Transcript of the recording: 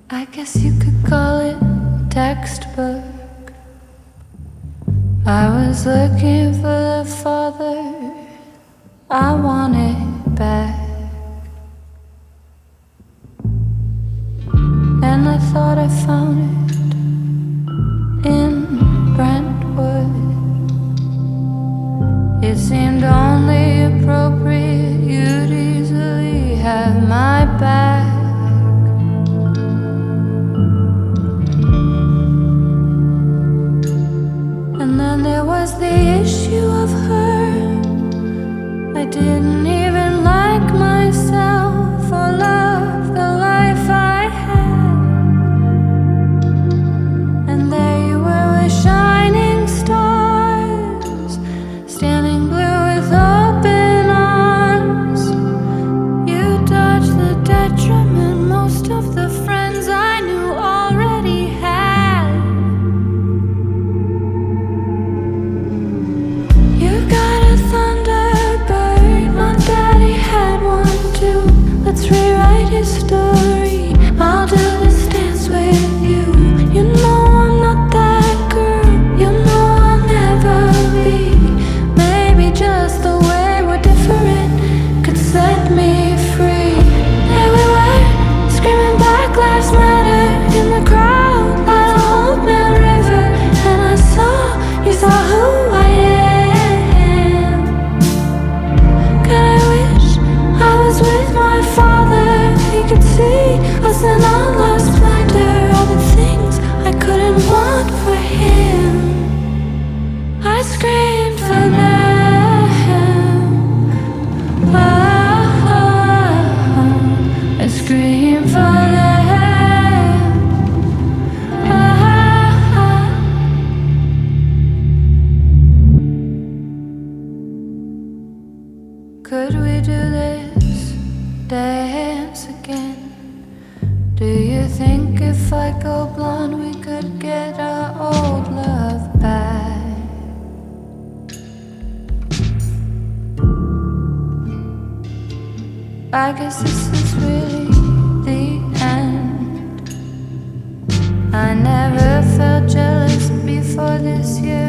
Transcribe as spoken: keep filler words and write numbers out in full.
I guess you could call it textbook. I was looking for the father I wanted back, and I thought I found it in Brentwood. It seemed only appropriate you'd easily have my back. And then there was the issue of her. I didn't even like myself or love the life I had. And there you were with shining stars, standing blue with open arms. You dodged the detriment most of the friends I knew already had. You got a Thunderbird, my daddy had one too. Let's rewrite his story, I'll do this dance with you. You know I'm not that girl, you know I'll never be. Maybe just the way we're different could set me free. There we were, screaming Black Lives Matter in the crowd by the Old Man River. And I saw, you saw who I am. God, I wish I was with my father. He could see us in all our splendor, all the things I couldn't want for him. I screamed for them. Oh, I screamed for them. Oh, could we do this dance again? Do you think if I go blonde we could get our old love back? I guess this is really the end. I never felt jealous before this year